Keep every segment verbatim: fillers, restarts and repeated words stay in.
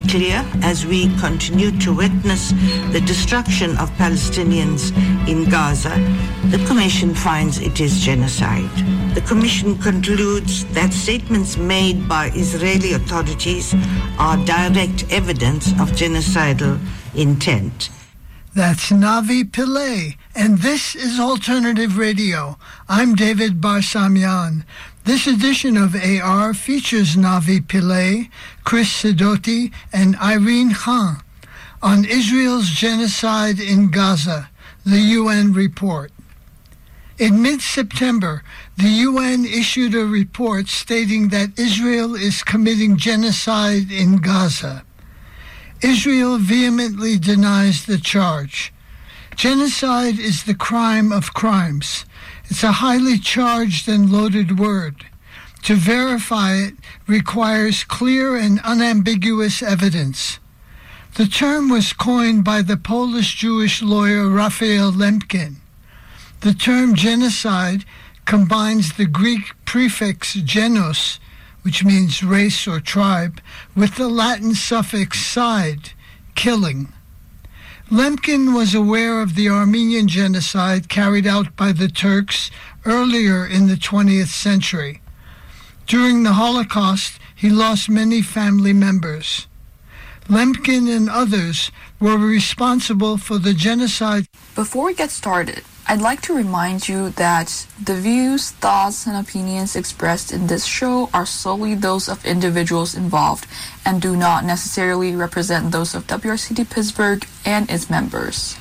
clear as we continue to witness the destruction of Palestinians in Gaza. The Commission finds it is genocide. The Commission concludes that statements made by Israeli authorities are direct evidence of genocidal intent. That's Navi Pillay, and this is Alternative Radio. I'm David Barsamian. This edition of A R features Navi Pillay, Chris Sidoti, and Irene Khan on Israel's genocide in Gaza, the U N report. In mid-September, the U N issued a report stating that Israel is committing genocide in Gaza. Israel vehemently denies the charge. Genocide is the crime of crimes. It's a highly charged and loaded word. To verify it requires clear and unambiguous evidence. The term was coined by the Polish Jewish lawyer Raphael Lemkin. The term genocide combines the Greek prefix genos, which means race or tribe, with the Latin suffix "side," killing. Lemkin was aware of the Armenian genocide carried out by the Turks earlier in the twentieth century. During the Holocaust, he lost many family members. Lemkin and others were responsible for the genocide. Before we get started, I'd like to remind you that the views, thoughts, and opinions expressed in this show are solely those of individuals involved and do not necessarily represent those of W R C T Pittsburgh and its members.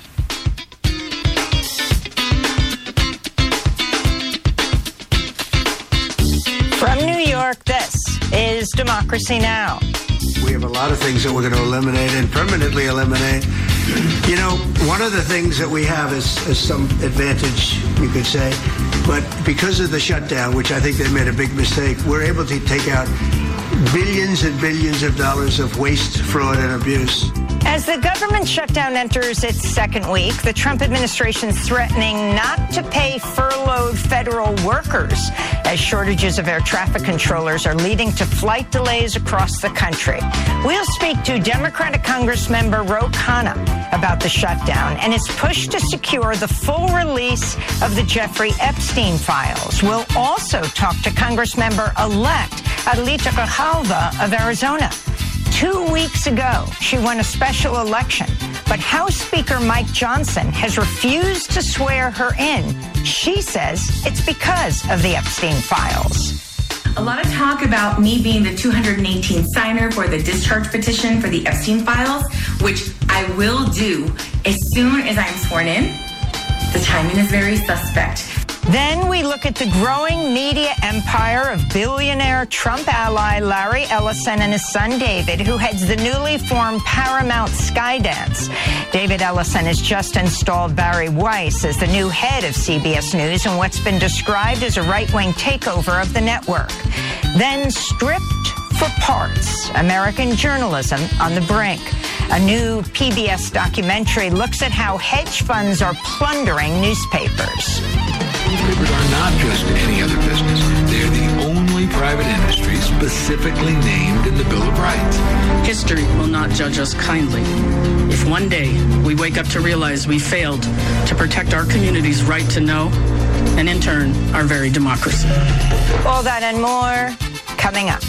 From New York, this is Democracy Now! We have a lot of things that we're going to eliminate and permanently eliminate. You know, one of the things that we have is, is some advantage, you could say, but because of the shutdown, which I think they made a big mistake, we're able to take out billions and billions of dollars of waste, fraud, and abuse. As the government shutdown enters its second week, the Trump administration is threatening not to pay furloughed federal workers as shortages of air traffic controllers are leading to flight delays across the country. We'll speak to Democratic Congressmember Ro Khanna about the shutdown and its push to secure the full release of the Jeffrey Epstein files. We'll also talk to Congressmember-elect Adelita Grijalva of Arizona. Two weeks ago, she won a special election, but House Speaker Mike Johnson has refused to swear her in. She says it's because of the Epstein files. A lot of talk about me being the two hundred eighteenth signer for the discharge petition for the Epstein files, which I will do as soon as I'm sworn in. The timing is very suspect. Then we look at the growing media empire of billionaire Trump ally Larry Ellison and his son David, who heads the newly formed Paramount Skydance. David Ellison has just installed Barry Weiss as the new head of C B S News in what's been described as a right-wing takeover of the network. Then stripped for parts, American journalism on the brink. A new P B S documentary looks at how hedge funds are plundering newspapers. Newspapers are not just any other business. They're the only private industry specifically named in the Bill of Rights. History will not judge us kindly. If one day we wake up to realize we failed to protect our community's right to know, and in turn, our very democracy. All that and more coming up.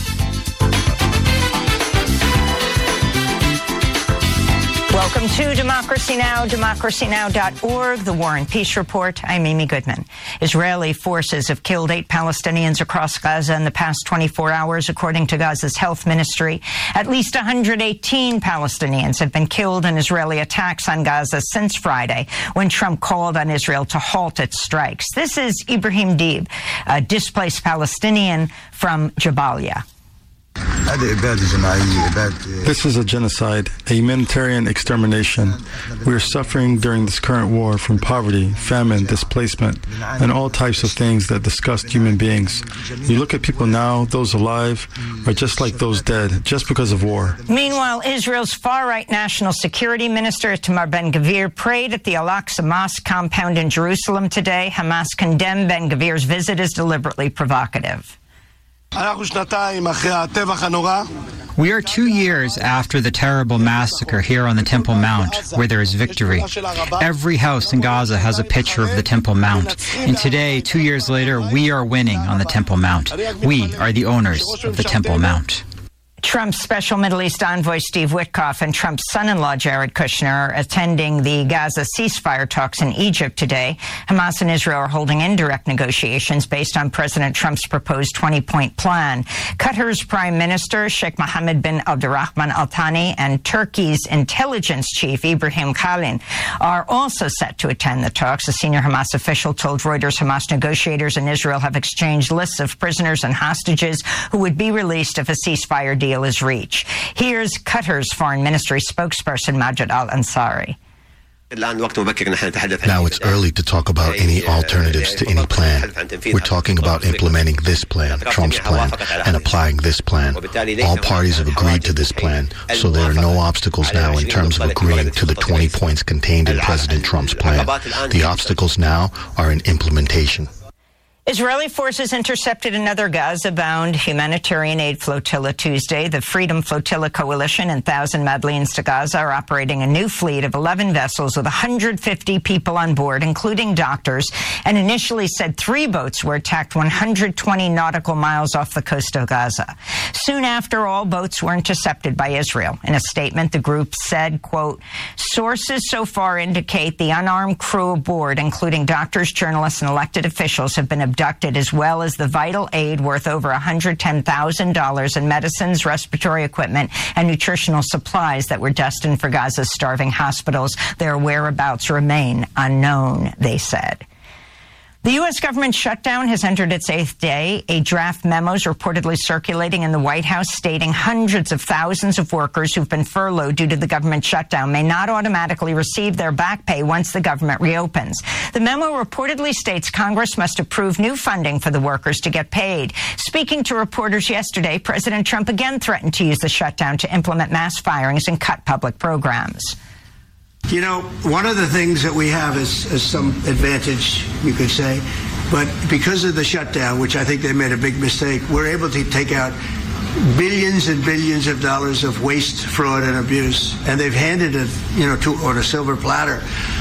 Welcome to Democracy Now!, democracy now dot org, the War and Peace Report. I'm Amy Goodman. Israeli forces have killed eight Palestinians across Gaza in the past twenty-four hours, according to Gaza's health ministry. At least one hundred eighteen Palestinians have been killed in Israeli attacks on Gaza since Friday, when Trump called on Israel to halt its strikes. This is Ibrahim Deeb, a displaced Palestinian from Jabalia. This is a genocide, a humanitarian extermination. We are suffering during this current war from poverty, famine, displacement, and all types of things that disgust human beings. You look at people now, those alive are just like those dead, just because of war. Meanwhile, Israel's far-right National Security Minister Itamar Ben-Gvir prayed at the Al-Aqsa Mosque compound in Jerusalem today. Hamas condemned Ben-Gvir's visit as deliberately provocative. We are two years after the terrible massacre here on the Temple Mount, where there is victory. Every house in Gaza has a picture of the Temple Mount. And today, two years later, we are winning on the Temple Mount. We are the owners of the Temple Mount. Trump's special Middle East envoy Steve Witkoff and Trump's son-in-law Jared Kushner are attending the Gaza ceasefire talks in Egypt today. Hamas and Israel are holding indirect negotiations based on President Trump's proposed twenty-point plan. Qatar's Prime Minister Sheikh Mohammed bin Abdulrahman Al Thani and Turkey's intelligence chief Ibrahim Kalin are also set to attend the talks. A senior Hamas official told Reuters Hamas negotiators in Israel have exchanged lists of prisoners and hostages who would be released if a ceasefire deal is reached. Here's Qatar's foreign ministry spokesperson Majid Al-Ansari. Now it's early to talk about any alternatives to any plan. We're talking about implementing this plan, Trump's plan, and applying this plan. All parties have agreed to this plan, so there are no obstacles now in terms of agreeing to the twenty points contained in President Trump's plan. The obstacles now are in implementation. Israeli forces intercepted another Gaza-bound humanitarian aid flotilla Tuesday. The Freedom Flotilla Coalition and Thousand Madlenes to Gaza are operating a new fleet of eleven vessels with one hundred fifty people on board, including doctors, and initially said three boats were attacked one hundred twenty nautical miles off the coast of Gaza. Soon after, all boats were intercepted by Israel. In a statement, the group said, quote, "Sources so far indicate the unarmed crew aboard, including doctors, journalists, and elected officials, have been abducted, as well as the vital aid worth over one hundred ten thousand dollars in medicines, respiratory equipment, and nutritional supplies that were destined for Gaza's starving hospitals. Their whereabouts remain unknown," they said. The U S government shutdown has entered its eighth day. A draft memo is reportedly circulating in the White House stating hundreds of thousands of workers who've been furloughed due to the government shutdown may not automatically receive their back pay once the government reopens. The memo reportedly states Congress must approve new funding for the workers to get paid. Speaking to reporters yesterday, President Trump again threatened to use the shutdown to implement mass firings and cut public programs. You know, one of the things that we have is, is some advantage, you could say, but because of the shutdown, which I think they made a big mistake, we're able to take out billions and billions of dollars of waste, fraud, and abuse, and they've handed it, you know, to, on a silver platter.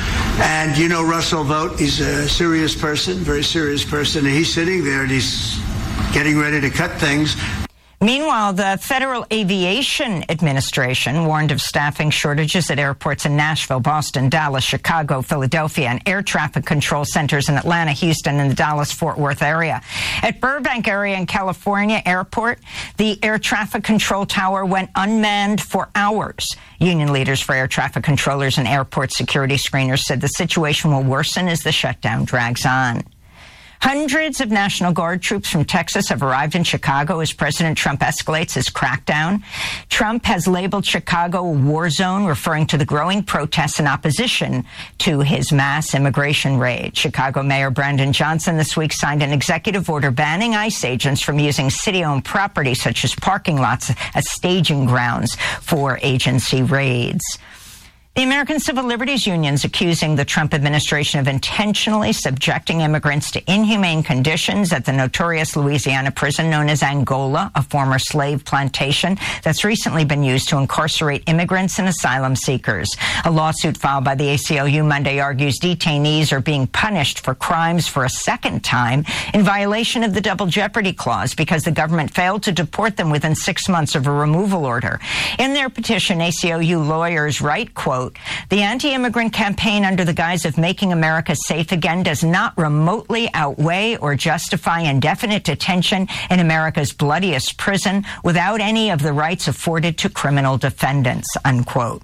And, you know, Russell Vought, he's a serious person, very serious person, and he's sitting there and he's getting ready to cut things. Meanwhile, the Federal Aviation Administration warned of staffing shortages at airports in Nashville, Boston, Dallas, Chicago, Philadelphia, and air traffic control centers in Atlanta, Houston, and the Dallas-Fort Worth area. At Burbank area in California Airport, the air traffic control tower went unmanned for hours. Union leaders for air traffic controllers and airport security screeners said the situation will worsen as the shutdown drags on. Hundreds of National Guard troops from Texas have arrived in Chicago as President Trump escalates his crackdown. Trump has labeled Chicago a war zone, referring to the growing protests in opposition to his mass immigration raid. Chicago Mayor Brandon Johnson this week signed an executive order banning ICE agents from using city-owned property, such as parking lots, as staging grounds for agency raids. The American Civil Liberties Union is accusing the Trump administration of intentionally subjecting immigrants to inhumane conditions at the notorious Louisiana prison known as Angola, a former slave plantation that's recently been used to incarcerate immigrants and asylum seekers. A lawsuit filed by the A C L U Monday argues detainees are being punished for crimes for a second time in violation of the Double Jeopardy Clause because the government failed to deport them within six months of a removal order. In their petition, A C L U lawyers write, quote, "The anti-immigrant campaign under the guise of making America safe again does not remotely outweigh or justify indefinite detention in America's bloodiest prison without any of the rights afforded to criminal defendants," unquote.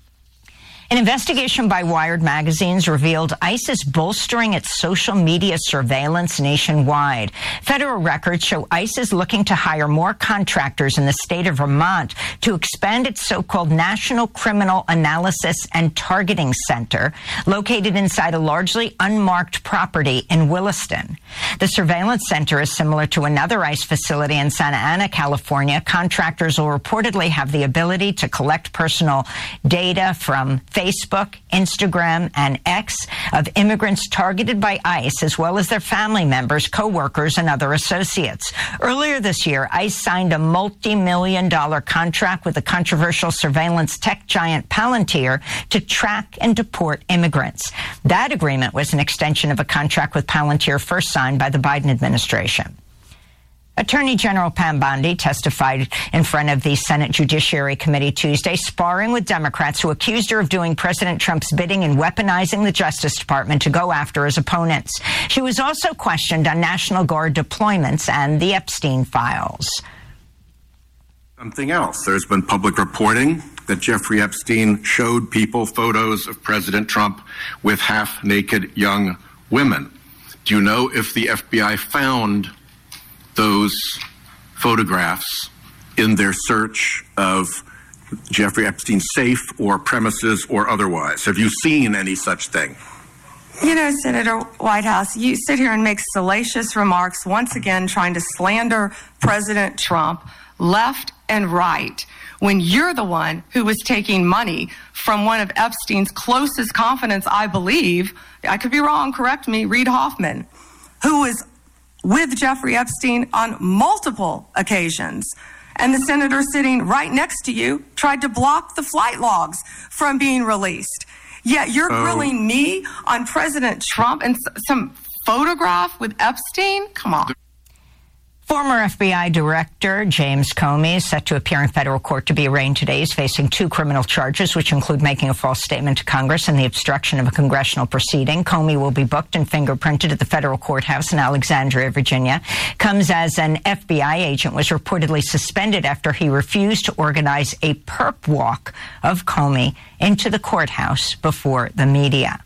An investigation by Wired magazines revealed ICE is bolstering its social media surveillance nationwide. Federal records show ICE is looking to hire more contractors in the state of Vermont to expand its so-called National Criminal Analysis and Targeting Center, located inside a largely unmarked property in Williston. The surveillance center is similar to another ICE facility in Santa Ana, California. Contractors will reportedly have the ability to collect personal data from Facebook Facebook, Instagram, and X of immigrants targeted by ICE, as well as their family members, co-workers, and other associates. Earlier this year, ICE signed a multi-million dollar contract with the controversial surveillance tech giant Palantir to track and deport immigrants. That agreement was an extension of a contract with Palantir first signed by the Biden administration. Attorney General Pam Bondi testified in front of the Senate Judiciary Committee Tuesday, sparring with Democrats who accused her of doing President Trump's bidding and weaponizing the Justice Department to go after his opponents. She was also questioned on National Guard deployments and the Epstein files. Something else. There's been public reporting that Jeffrey Epstein showed people photos of President Trump with half-naked young women. Do you know if the F B I found those photographs in their search of Jeffrey Epstein's safe or premises or otherwise? Have you seen any such thing? You know, Senator Whitehouse, you sit here and make salacious remarks, once again trying to slander President Trump left and right, when you're the one who was taking money from one of Epstein's closest confidants, I believe, I could be wrong, correct me, Reid Hoffman, who was with Jeffrey Epstein on multiple occasions. And the senator sitting right next to you tried to block the flight logs from being released. Yet you're oh. grilling me on President Trump and s- some photograph with Epstein? Come on. Former F B I Director James Comey is set to appear in federal court to be arraigned today. He's facing two criminal charges, which include making a false statement to Congress and the obstruction of a congressional proceeding. Comey will be booked and fingerprinted at the federal courthouse in Alexandria, Virginia. Comes as an F B I agent was reportedly suspended after he refused to organize a perp walk of Comey into the courthouse before the media.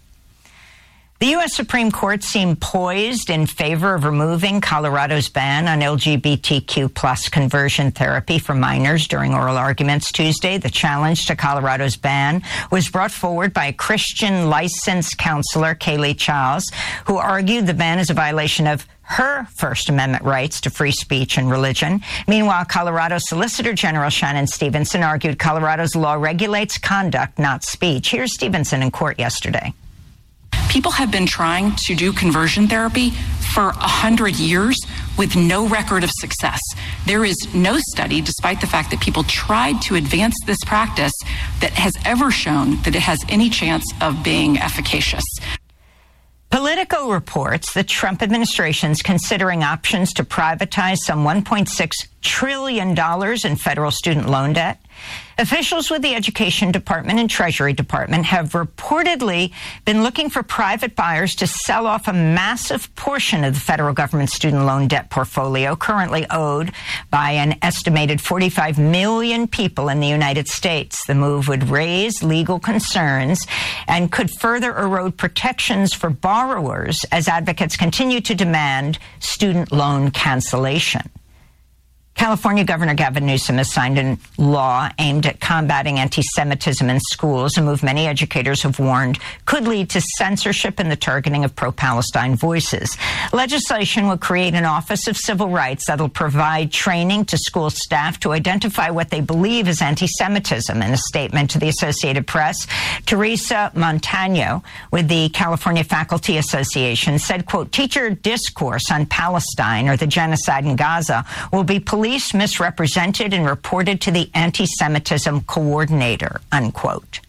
The U S Supreme Court seemed poised in favor of removing Colorado's ban on L G B T Q plus conversion therapy for minors during oral arguments Tuesday. The challenge to Colorado's ban was brought forward by Christian licensed counselor Kaylee Charles, who argued the ban is a violation of her First Amendment rights to free speech and religion. Meanwhile, Colorado Solicitor General Shannon Stevenson argued Colorado's law regulates conduct, not speech. Here's Stevenson in court yesterday. People have been trying to do conversion therapy for a hundred years with no record of success. There is no study, despite the fact that people tried to advance this practice, that has ever shown that it has any chance of being efficacious. Politico reports the Trump administration is considering options to privatize some one point six trillion dollars in federal student loan debt. Officials with the Education Department and Treasury Department have reportedly been looking for private buyers to sell off a massive portion of the federal government student loan debt portfolio currently owed by an estimated forty-five million people in the United States. The move would raise legal concerns and could further erode protections for borrowers as advocates continue to demand student loan cancellation. California Governor Gavin Newsom has signed a law aimed at combating anti-Semitism in schools, a move many educators have warned could lead to censorship and the targeting of pro-Palestine voices. Legislation will create an Office of Civil Rights that will provide training to school staff to identify what they believe is anti-Semitism. In a statement to the Associated Press, Teresa Montano with the California Faculty Association said, quote, teacher discourse on Palestine or the genocide in Gaza will be police misrepresented and reported to the anti-Semitism coordinator, unquote.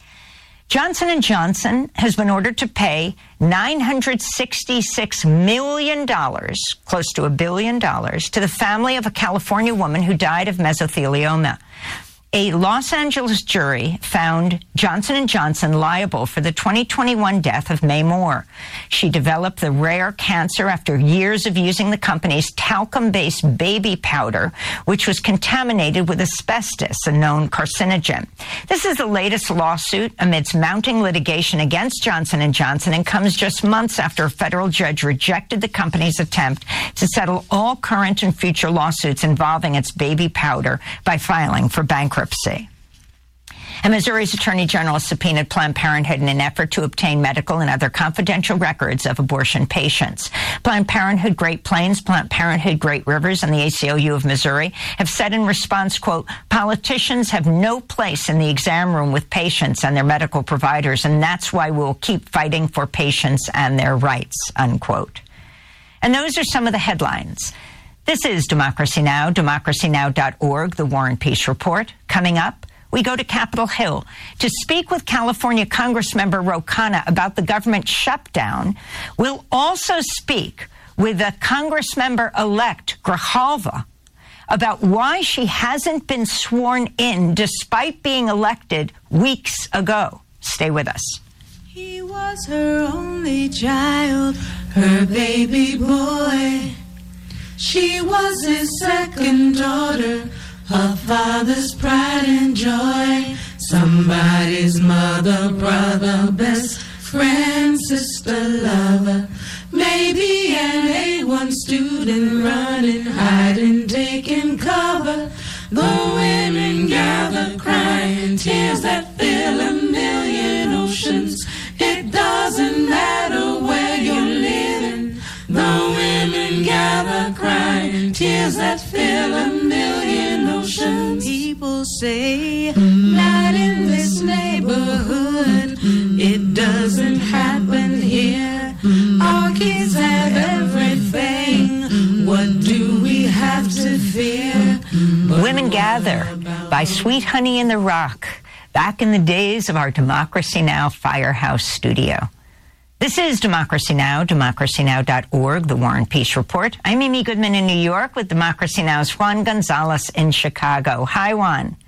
Johnson and Johnson has been ordered to pay nine hundred sixty-six million dollars, close to a billion dollars, to the family of a California woman who died of mesothelioma. A Los Angeles jury found Johnson and Johnson liable for the twenty twenty-one death of May Moore. She developed the rare cancer after years of using the company's talcum-based baby powder, which was contaminated with asbestos, a known carcinogen. This is the latest lawsuit amidst mounting litigation against Johnson and Johnson and comes just months after a federal judge rejected the company's attempt to settle all current and future lawsuits involving its baby powder by filing for bankruptcy. And Missouri's Attorney General subpoenaed Planned Parenthood in an effort to obtain medical and other confidential records of abortion patients. Planned Parenthood Great Plains, Planned Parenthood Great Rivers, and the A C L U of Missouri have said in response, quote, politicians have no place in the exam room with patients and their medical providers, and that's why we'll keep fighting for patients and their rights, unquote. And those are some of the headlines. This is Democracy Now!, democracy now dot org, the War and Peace Report. Coming up, we go to Capitol Hill to speak with California Congressmember Ro Khanna about the government shutdown. We'll also speak with the Congressmember-elect Grijalva about why she hasn't been sworn in despite being elected weeks ago. Stay with us. He was her only child, her baby boy. She was his second daughter, her father's pride and joy. Somebody's mother, brother, best friend, sister, lover. Maybe an A one student running, hiding, taking cover. The women gather crying, tears that fill a million oceans. It doesn't matter where you're living. The women gather crying, tears that fill a million oceans. People say, not in this neighborhood. It doesn't happen here. Our kids have everything. What do we have to fear? Women Gather by Sweet Honey in the Rock, back in the days of our Democracy Now! Firehouse studio. This is Democracy Now!, democracy now dot org, the War and Peace Report. I'm Amy Goodman in New York with Democracy Now!'s Juan Gonzalez in Chicago. Hi, Juan.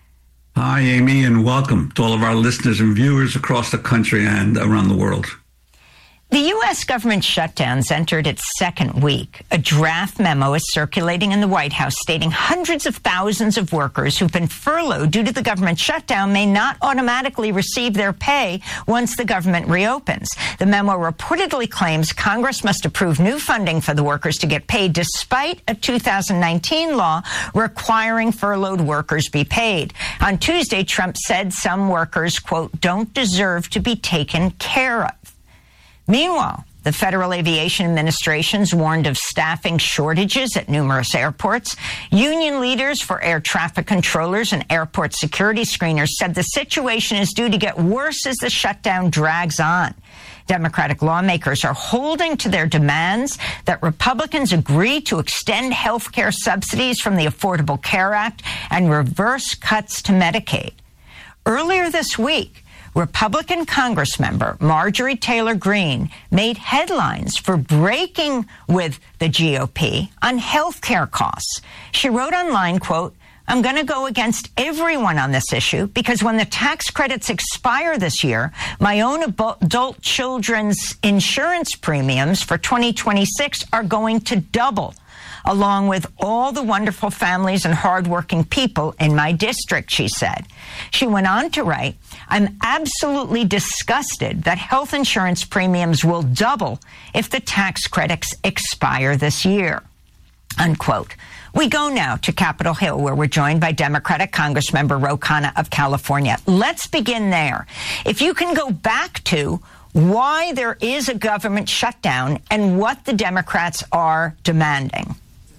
Hi, Amy, and welcome to all of our listeners and viewers across the country and around the world. The U S government shutdown's entered its second week. A draft memo is circulating in the White House stating hundreds of thousands of workers who've been furloughed due to the government shutdown may not automatically receive their pay once the government reopens. The memo reportedly claims Congress must approve new funding for the workers to get paid despite a two thousand nineteen law requiring furloughed workers be paid. On Tuesday, Trump said some workers, quote, don't deserve to be taken care of. Meanwhile, the Federal Aviation Administration's warned of staffing shortages at numerous airports. Union leaders for air traffic controllers and airport security screeners said the situation is due to get worse as the shutdown drags on. Democratic lawmakers are holding to their demands that Republicans agree to extend health care subsidies from the Affordable Care Act and reverse cuts to Medicaid. Earlier this week, Republican Congressmember Marjorie Taylor Greene made headlines for breaking with the G O P on health care costs. She wrote online, quote, I'm going to go against everyone on this issue because when the tax credits expire this year, my own adult children's insurance premiums for twenty twenty-six are going to double, along with all the wonderful families and hardworking people in my district, she said. She went on to write, I'm absolutely disgusted that health insurance premiums will double if the tax credits expire this year, unquote. We go now to Capitol Hill, where we're joined by Democratic Congressmember Ro Khanna of California. Let's begin there. If you can go back to why there is a government shutdown and what the Democrats are demanding.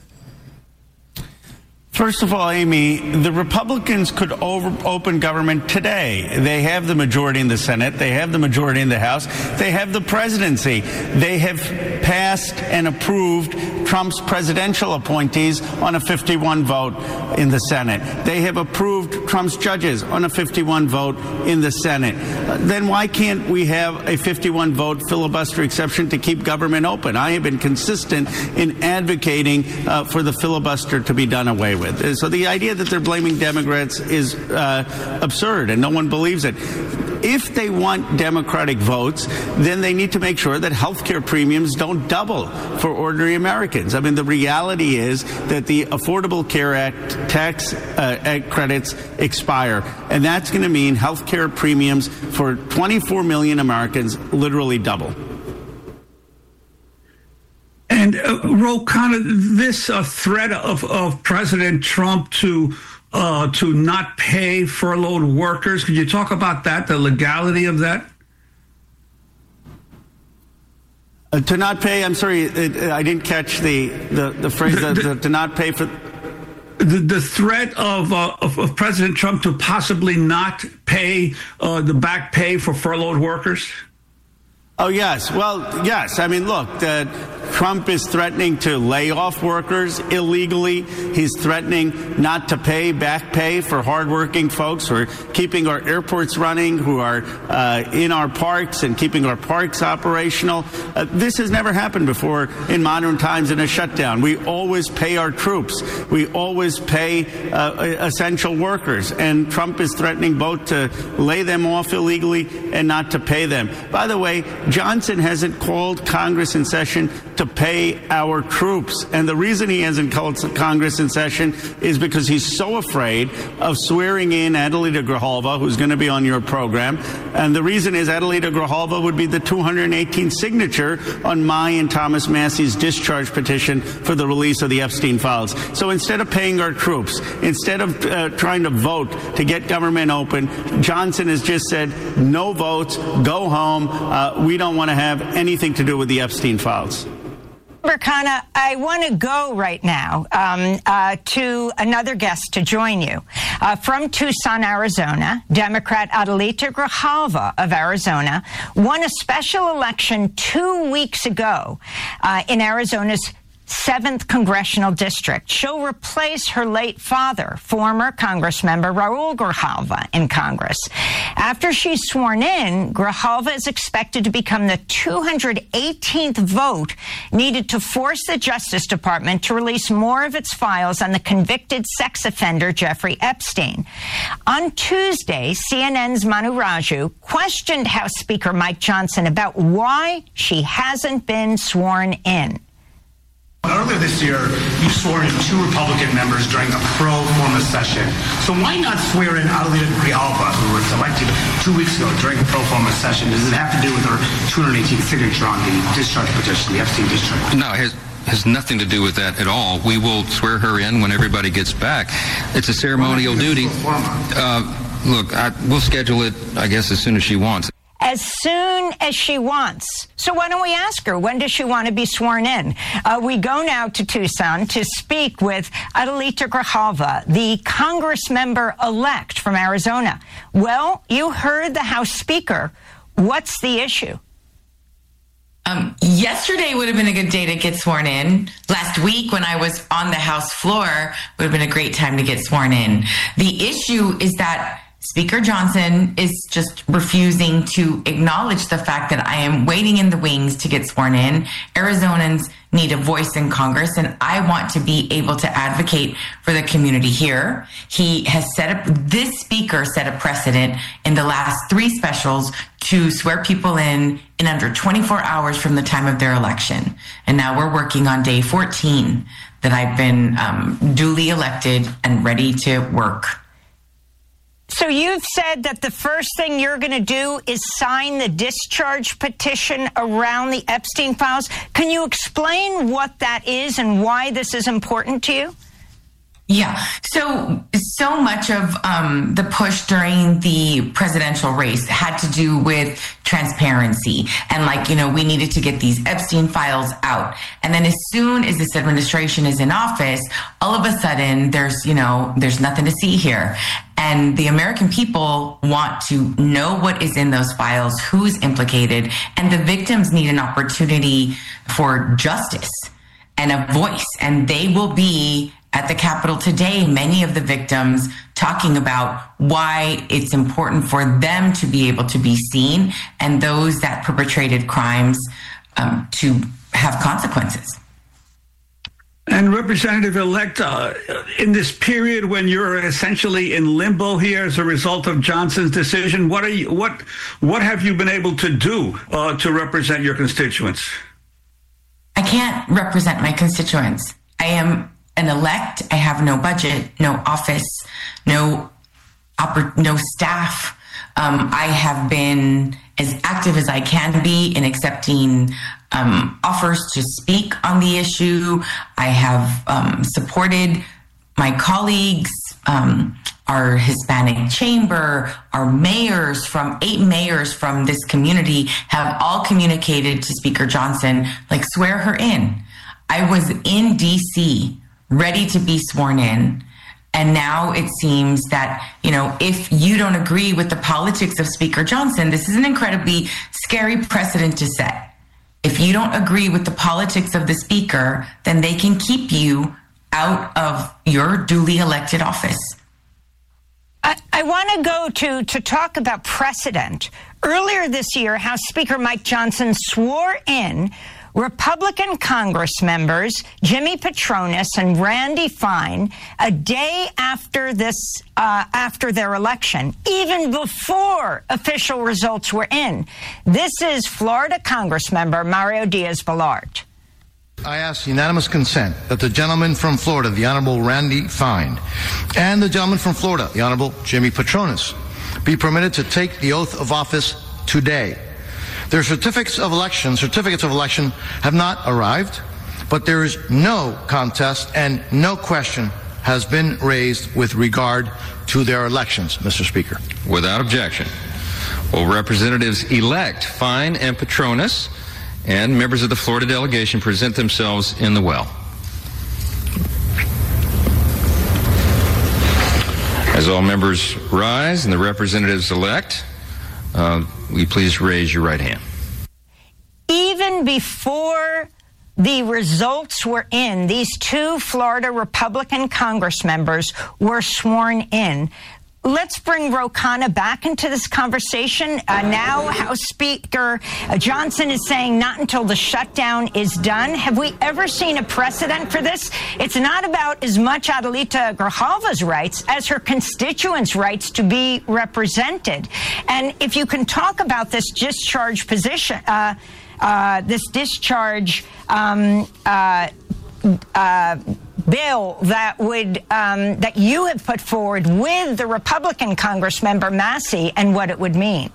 First of all, Amy, the Republicans could over, open government today. They have the majority in the Senate. They have the majority in the House. They have the presidency. They have passed and approved Trump's presidential appointees on a fifty-one vote in the Senate. They have approved Trump's judges on a fifty-one vote in the Senate. Uh, then why can't we have a fifty-one vote filibuster exception to keep government open? I have been consistent in advocating uh, for the filibuster to be done away with. So the idea that they're blaming Democrats is uh, absurd, and no one believes it. If they want Democratic votes, then they need to make sure that health care premiums don't double for ordinary Americans. I mean, the reality is that the Affordable Care Act tax uh, credits expire, and that's going to mean health care premiums for twenty-four million Americans literally double. And uh, Ro Khanna, this uh, threat of, of President Trump to uh, to not pay furloughed workers. Could you talk about that, the legality of that? Uh, to not pay, I'm sorry, it, I didn't catch the, the, the phrase, the, the, the, to not pay for... The, the threat of, uh, of, of President Trump to possibly not pay uh, the back pay for furloughed workers? Oh, yes. Well, yes. I mean, look, uh, Trump is threatening to lay off workers illegally. He's threatening not to pay back pay for hardworking folks who are keeping our airports running, who are uh, in our parks and keeping our parks operational. Uh, this has never happened before in modern times in a shutdown. We always pay our troops. We always pay uh, essential workers. And Trump is threatening both to lay them off illegally and not to pay them. By the way, Johnson hasn't called Congress in session to pay our troops. And the reason he hasn't called Congress in session is because he's so afraid of swearing in Adelita Grijalva, who's going to be on your program. And the reason is Adelita Grijalva would be the two hundred eighteenth signature on my and Thomas Massey's discharge petition for the release of the Epstein files. So instead of paying our troops, instead of uh, trying to vote to get government open, Johnson has just said, no votes, go home. Uh, we don't want to have anything to do with the Epstein files. Khanna, I want to go right now um, uh, to another guest to join you. Uh, from Tucson, Arizona, Democrat Adelita Grijalva of Arizona won a special election two weeks ago uh, in Arizona's seventh Congressional District. She'll replace her late father, former Congressmember Raul Grijalva, in Congress. After she's sworn in, Grijalva is expected to become the two hundred eighteenth vote needed to force the Justice Department to release more of its files on the convicted sex offender Jeffrey Epstein. On Tuesday, C N N's Manu Raju questioned House Speaker Mike Johnson about why she hasn't been sworn in. Earlier this year, you swore in two Republican members during a pro forma session. So why not swear in Adelita Grijalva, who was elected two weeks ago during a pro forma session? Does it have to do with her two hundred eighteenth signature on the discharge petition, the Epstein discharge? No, it has, has nothing to do with that at all. We will swear her in when everybody gets back. It's a ceremonial duty. Uh, look, I, we'll schedule it, I guess, as soon as she wants. As soon as she wants. So why don't we ask her, when does she want to be sworn in? Uh, we go now to Tucson to speak with Adelita Grijalva, the Congress member-elect from Arizona. Well, you heard the House Speaker. What's the issue? Um, yesterday would have been a good day to get sworn in. Last week, when I was on the House floor, would have been a great time to get sworn in. The issue is that Speaker Johnson is just refusing to acknowledge the fact that I am waiting in the wings to get sworn in. Arizonans need a voice in Congress, and I want to be able to advocate for the community here. He has set up, this speaker set a precedent in the last three specials to swear people in in under twenty-four hours from the time of their election. And now we're working on day fourteen that I've been um, duly elected and ready to work. So you've said that the first thing you're going to do is sign the discharge petition around the Epstein files. Can you explain what that is and why this is important to you? Yeah. So, so much of um, the push during the presidential race had to do with transparency. And like, you know, we needed to get these Epstein files out. And then as soon as this administration is in office, all of a sudden there's, you know, there's nothing to see here. And the American people want to know what is in those files, who's implicated, and the victims need an opportunity for justice and a voice. And they will be at the Capitol today, many of the victims talking about why it's important for them to be able to be seen and those that perpetrated crimes um, to have consequences. And Representative-elect, uh, in this period when you're essentially in limbo here as a result of Johnson's decision, what are you, what, what have you been able to do uh, to represent your constituents? I can't represent my constituents. I am an elect. I have no budget, no office, no oper- no staff. Um, I have been as active as I can be in accepting um, offers to speak on the issue. I have um, supported my colleagues, um, our Hispanic chamber, our mayors from eight mayors from this community have all communicated to Speaker Johnson, like, swear her in. I was in D C ready to be sworn in. And now it seems that, you know, if you don't agree with the politics of Speaker Johnson, this is an incredibly scary precedent to set. If you don't agree with the politics of the Speaker, then they can keep you out of your duly elected office. I, I want to go to, to talk about precedent. Earlier this year, House Speaker Mike Johnson swore in Republican Congress members Jimmy Patronis and Randy Fine a day after this, uh, after their election, even before official results were in. This is Florida Congressmember Mario Diaz-Balart. I ask unanimous consent that the gentleman from Florida, the Honorable Randy Fine, and the gentleman from Florida, the Honorable Jimmy Patronis, be permitted to take the oath of office today. Their certificates of election, certificates of election have not arrived, but there is no contest and no question has been raised with regard to their elections, Mister Speaker. Without objection, will Representatives-elect Fine and Patronis and members of the Florida delegation present themselves in the well. As all members rise and the representatives-elect, uh, will you please raise your right hand? Even before the results were in, these two Florida Republican Congress members were sworn in. Let's bring Ro Khanna back into this conversation. Uh, now House Speaker uh, Johnson is saying not until the shutdown is done. Have we ever seen a precedent for this? It's not about as much Adelita Grijalva's rights as her constituents' rights to be represented. And if you can talk about this discharge position, uh, uh, this discharge um, uh, uh, bill that would um, that you have put forward with the Republican Congressmember Massey and what it would mean.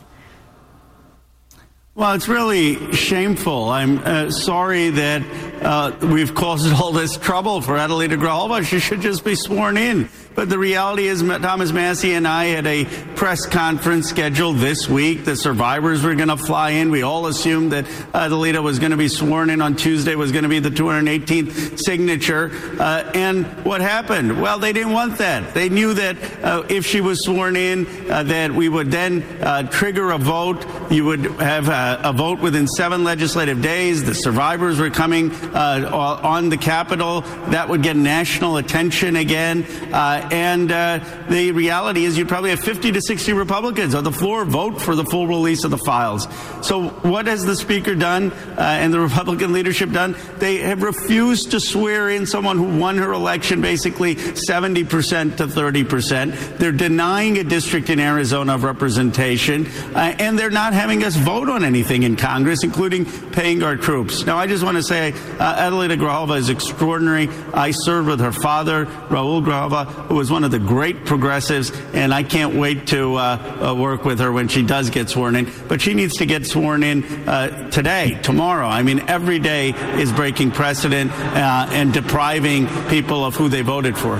Well, it's really shameful. I'm uh, sorry that uh, we've caused all this trouble for Adelita Grijalva. She should just be sworn in. But the reality is Thomas Massey and I had a press conference scheduled this week. The survivors were going to fly in. We all assumed that Adelita was going to be sworn in on Tuesday, was going to be the two hundred eighteenth signature. Uh, and what happened? Well, they didn't want that. They knew that uh, if she was sworn in, uh, that we would then uh, trigger a vote. You would have a, a vote within seven legislative days. The survivors were coming uh, on the Capitol. That would get national attention again. Uh, And uh, the reality is you'd probably have fifty to sixty Republicans on the floor vote for the full release of the files. So what has the Speaker done uh, and the Republican leadership done? They have refused to swear in someone who won her election basically seventy percent to thirty percent. They're denying a district in Arizona of representation, uh, and they're not having us vote on anything in Congress, including paying our troops. Now, I just want to say uh, Adelita Grijalva is extraordinary. I served with her father, Raul Grijalva, who was one of the great progressives, and I can't wait to uh, uh, work with her when she does get sworn in. But she needs to get sworn in uh, today, tomorrow. I mean, every day is breaking precedent uh, and depriving people of who they voted for.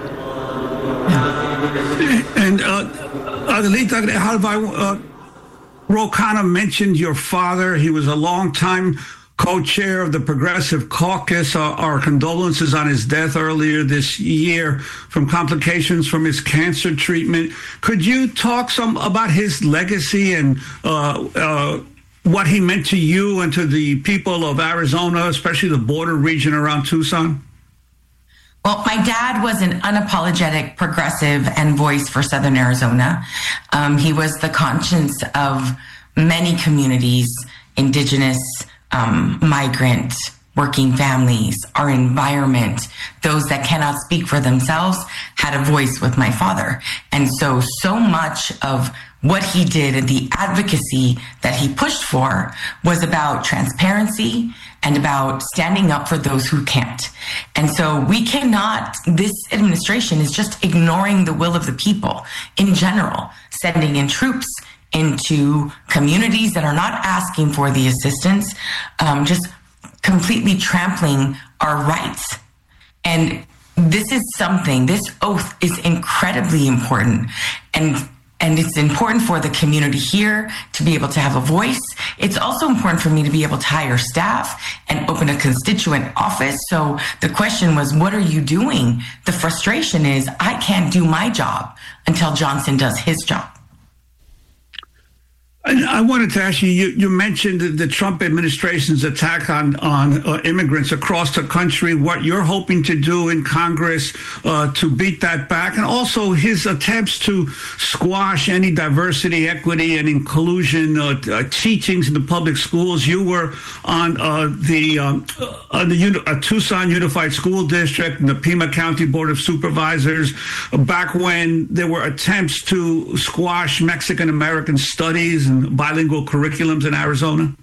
And uh, Adelita Grijalva, uh, Ro Khanna mentioned your father. He was a long-time co-chair of the Progressive Caucus. Uh, our condolences on his death earlier this year from complications from his cancer treatment. Could you talk some about his legacy and uh, uh, what he meant to you and to the people of Arizona, especially the border region around Tucson? Well, my dad was an unapologetic progressive and voice for Southern Arizona. Um, he was the conscience of many communities, indigenous, Um, migrant, working families, our environment, those that cannot speak for themselves, had a voice with my father. And so, so much of what he did and the advocacy that he pushed for was about transparency and about standing up for those who can't. And so we cannot, this administration is just ignoring the will of the people in general, sending in troops into communities that are not asking for the assistance, um, just completely trampling our rights. And this is something, this oath is incredibly important. And And it's important for the community here to be able to have a voice. It's also important for me to be able to hire staff and open a constituent office. So the question was, what are you doing? The frustration is, I can't do my job until Johnson does his job. I wanted to ask you, you, you mentioned the Trump administration's attack on, on uh, immigrants across the country, what you're hoping to do in Congress uh, to beat that back, and also his attempts to squash any diversity, equity, and inclusion uh, uh, teachings in the public schools. You were on uh, the, um, on the uh, Tucson Unified School District and the Pima County Board of Supervisors uh, back when there were attempts to squash Mexican-American studies and bilingual curriculums in Arizona?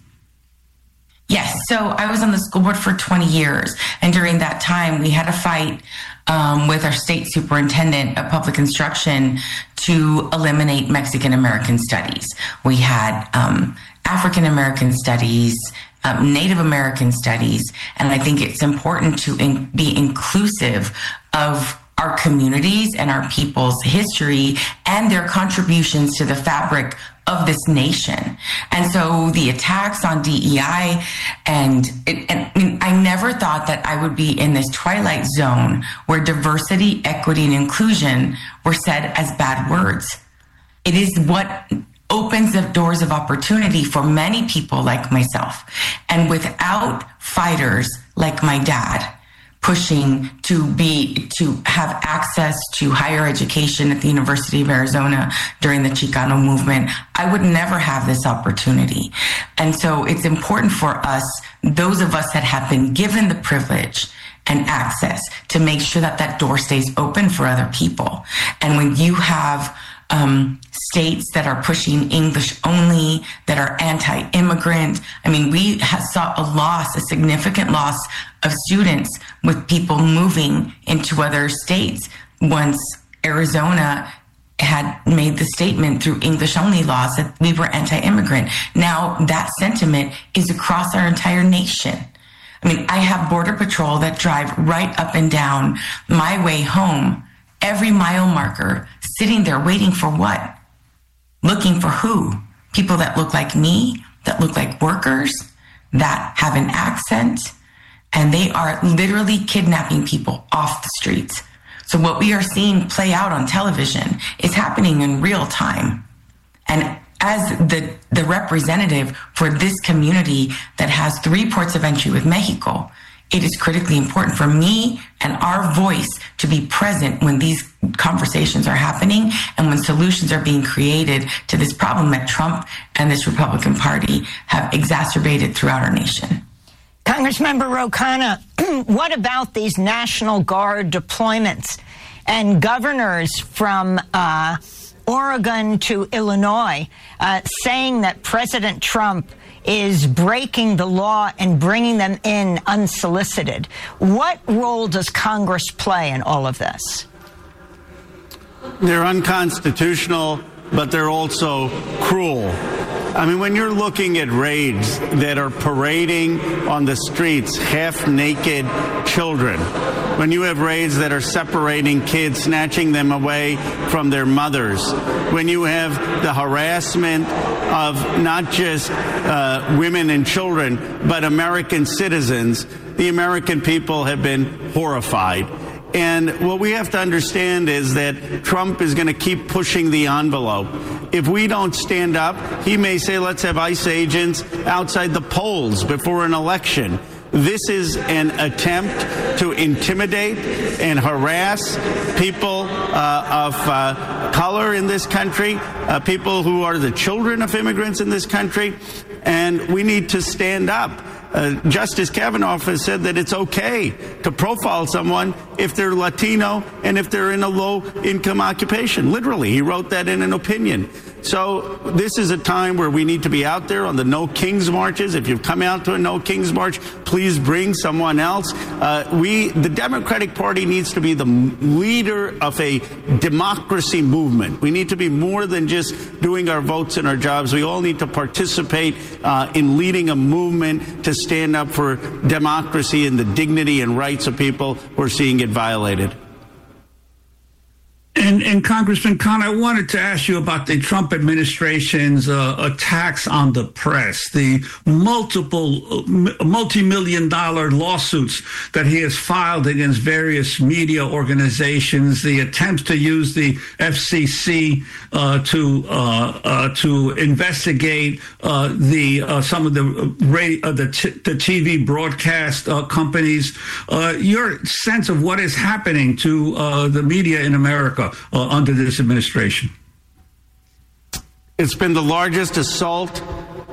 Yes. So I was on the school board for twenty years. And during that time, we had a fight um, with our state superintendent of public instruction to eliminate Mexican American studies. We had um, African American studies, um, Native American studies. And I think it's important to in- be inclusive of our communities and our people's history and their contributions to the fabric of this nation. And so the attacks on D E I, and, it, and I, mean, I never thought that I would be in this twilight zone where diversity, equity, and inclusion were said as bad words. It is what opens the doors of opportunity for many people like myself. And without fighters like my dad, pushing to be, to have access to higher education at the University of Arizona during the Chicano movement, I would never have this opportunity. And so it's important for us, those of us that have been given the privilege and access, to make sure that that door stays open for other people. And when you have Um, states that are pushing English only, that are anti-immigrant. I mean, we have saw a loss, a significant loss of students with people moving into other states once Arizona had made the statement through English only laws that we were anti-immigrant. Now that sentiment is across our entire nation. I mean, I have Border Patrol that drive right up and down my way home, every mile marker, sitting there waiting for what? Looking for who? People that look like me, that look like workers, that have an accent, and they are literally kidnapping people off the streets. So what we are seeing play out on television is happening in real time. And as the, the representative for this community that has three ports of entry with Mexico, it is critically important for me and our voice to be present when these conversations are happening and when solutions are being created to this problem that Trump and this Republican Party have exacerbated throughout our nation. Congressmember Ro Khanna, what about these National Guard deployments and governors from uh, Oregon to Illinois uh, saying that President Trump is breaking the law and bringing them in unsolicited? What role does Congress play in all of this? They're unconstitutional, but they're also cruel. I mean, when you're looking at raids that are parading on the streets half-naked children, when you have raids that are separating kids, snatching them away from their mothers, when you have the harassment of not just uh, women and children, but American citizens, the American people have been horrified. And what we have to understand is that Trump is going to keep pushing the envelope. If we don't stand up, he may say, let's have ICE agents outside the polls before an election. This is an attempt to intimidate and harass people uh, of uh, color in this country, uh, people who are the children of immigrants in this country, and we need to stand up. Uh, Justice Kavanaugh has said that it's okay to profile someone if they're Latino and if they're in a low-income occupation. Literally, he wrote that in an opinion. So this is a time where we need to be out there on the No Kings marches. If you've come out to a No Kings march, please bring someone else. Uh, we, the Democratic Party needs to be the leader of a democracy movement. We need to be more than just doing our votes and our jobs. We all need to participate uh, in leading a movement to stand up for democracy and the dignity and rights of people who are seeing it violated. And, and Congressman Khan, I wanted to ask you about the Trump administration's uh, attacks on the press, the multiple, uh, multi-million dollar lawsuits that he has filed against various media organizations, the attempts to use the F C C uh, to uh, uh, to investigate uh, the uh, some of the ra- uh, the, t- the T V broadcast uh, companies. Uh, your sense of what is happening to uh, the media in America Uh, under this administration? It's been the largest assault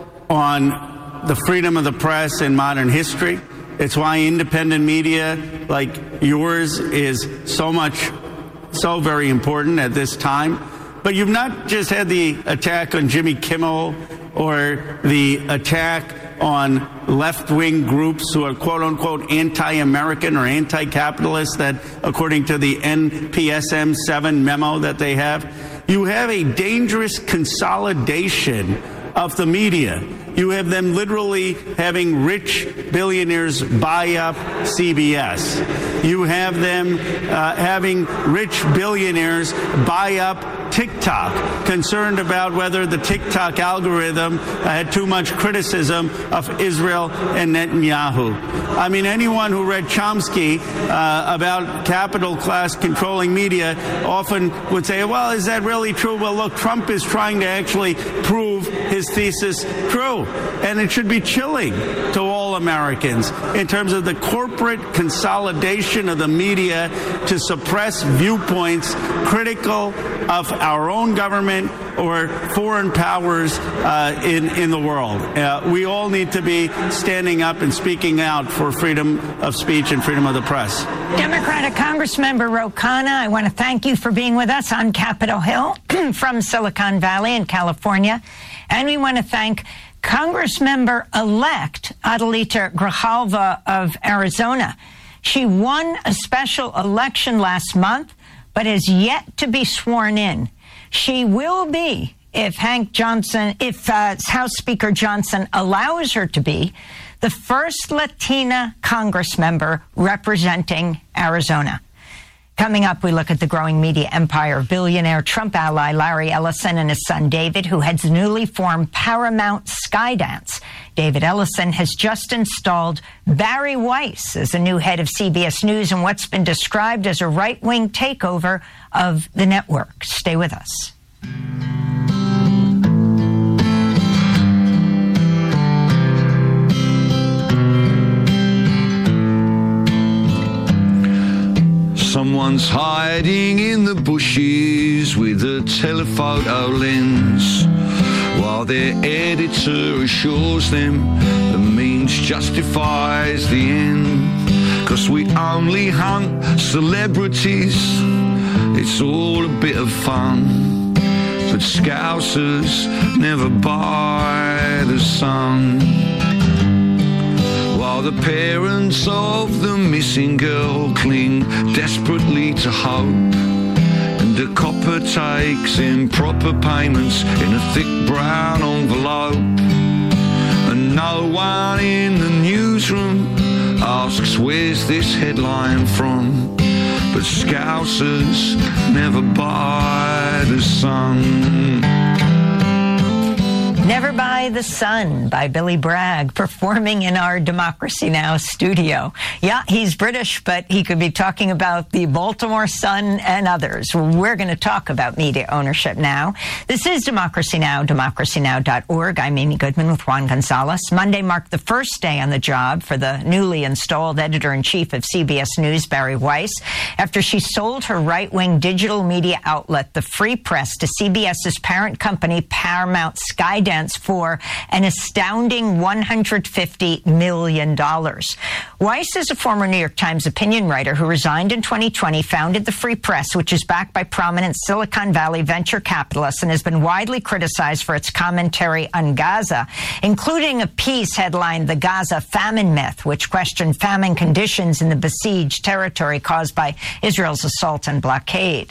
on the freedom of the press in modern history. It's why independent media like yours is so much, so very important at this time. But you've not just had the attack on Jimmy Kimmel or the attack on left-wing groups who are quote-unquote anti-American or anti-capitalist that, according to the N P S M seven memo that they have, you have a dangerous consolidation of the media. You have them literally having rich billionaires buy up C B S. You have them uh, having rich billionaires buy up TikTok, concerned about whether the TikTok algorithm uh, had too much criticism of Israel and Netanyahu. I mean, anyone who read Chomsky uh, about capital class controlling media often would say, well, is that really true? Well, look, Trump is trying to actually prove his thesis true. And it should be chilling to all Americans in terms of the corporate consolidation of the media to suppress viewpoints critical of our own government or foreign powers uh, in, in the world. Uh, we all need to be standing up and speaking out for freedom of speech and freedom of the press. Democratic Congressmember Ro Khanna, I want to thank you for being with us on Capitol Hill from Silicon Valley in California. And we want to thank Congressmember-elect Adelita Grijalva of Arizona. She won a special election last month, but has yet to be sworn in. She will be, if Hank Johnson, if uh, House Speaker Johnson allows her to be, the first Latina Congress member representing Arizona. Coming up, we look at the growing media empire of billionaire Trump ally Larry Ellison and his son David, who heads newly formed Paramount Skydance. David Ellison has just installed Barry Weiss as the new head of C B S News in what's been described as a right-wing takeover of the network. Stay with us. Someone's hiding in the bushes with a telephoto lens, while their editor assures them the means justifies the end. Cause we only hunt celebrities, it's all a bit of fun, but Scousers never buy the sun. While the parents of the missing girl cling desperately to hope, and the copper takes improper payments in a thick brown envelope, and no one in the newsroom asks where's this headline from, but Scousers never buy the sun. Never Buy the Sun by Billy Bragg, performing in our Democracy Now! Studio. Yeah, he's British, but he could be talking about the Baltimore Sun and others. We're going to talk about media ownership now. This is Democracy Now!, democracy now dot org. I'm Amy Goodman with Juan Gonzalez. Monday marked the first day on the job for the newly installed editor-in-chief of C B S News, Barry Weiss, after she sold her right-wing digital media outlet, The Free Press, to CBS's parent company, Paramount Skydance, for for an astounding one hundred fifty million dollars. Weiss is a former New York Times opinion writer who resigned in twenty twenty, founded the Free Press, which is backed by prominent Silicon Valley venture capitalists and has been widely criticized for its commentary on Gaza, including a piece headlined "The Gaza Famine Myth," which questioned famine conditions in the besieged territory caused by Israel's assault and blockade.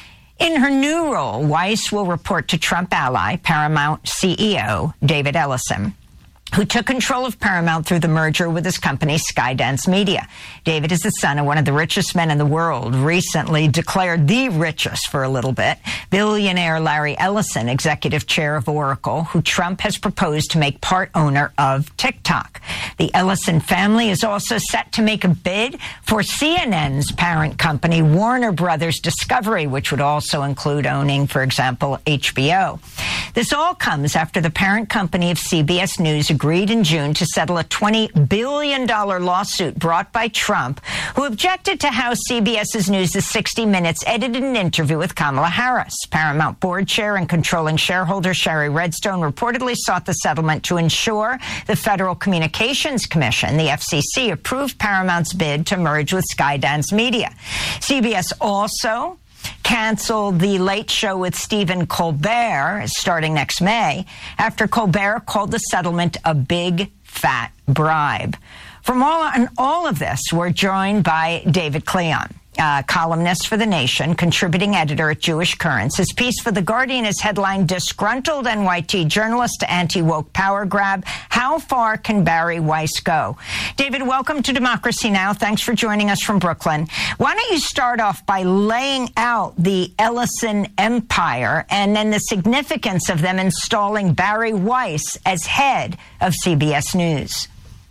In her new role, Weiss will report to Trump ally, Paramount C E O David Ellison, who took control of Paramount through the merger with his company Skydance Media. David is the son of one of the richest men in the world, recently declared the richest for a little bit, billionaire Larry Ellison, executive chair of Oracle, who Trump has proposed to make part owner of TikTok. The Ellison family is also set to make a bid for C N N's parent company, Warner Brothers Discovery, which would also include owning, for example, H B O. This all comes after the parent company of C B S News agreed in June to settle a twenty billion dollars lawsuit brought by Trump, who objected to how CBS's News' sixty minutes edited an interview with Kamala Harris. Paramount board chair and controlling shareholder Shari Redstone reportedly sought the settlement to ensure the Federal Communications Commission, the F C C, approved Paramount's bid to merge with Skydance Media. C B S also canceled The Late Show with Stephen Colbert starting next May after Colbert called the settlement a big fat bribe. From all on all of this, we're joined by David Klion, Uh, columnist for The Nation, contributing editor at Jewish Currents. His piece for The Guardian is headlined "Disgruntled N Y T Journalist to Anti-Woke Power Grab. How Far Can Bari Weiss Go?" David, welcome to Democracy Now! Thanks for joining us from Brooklyn. Why don't you start off by laying out the Ellison empire and then the significance of them installing Bari Weiss as head of C B S News?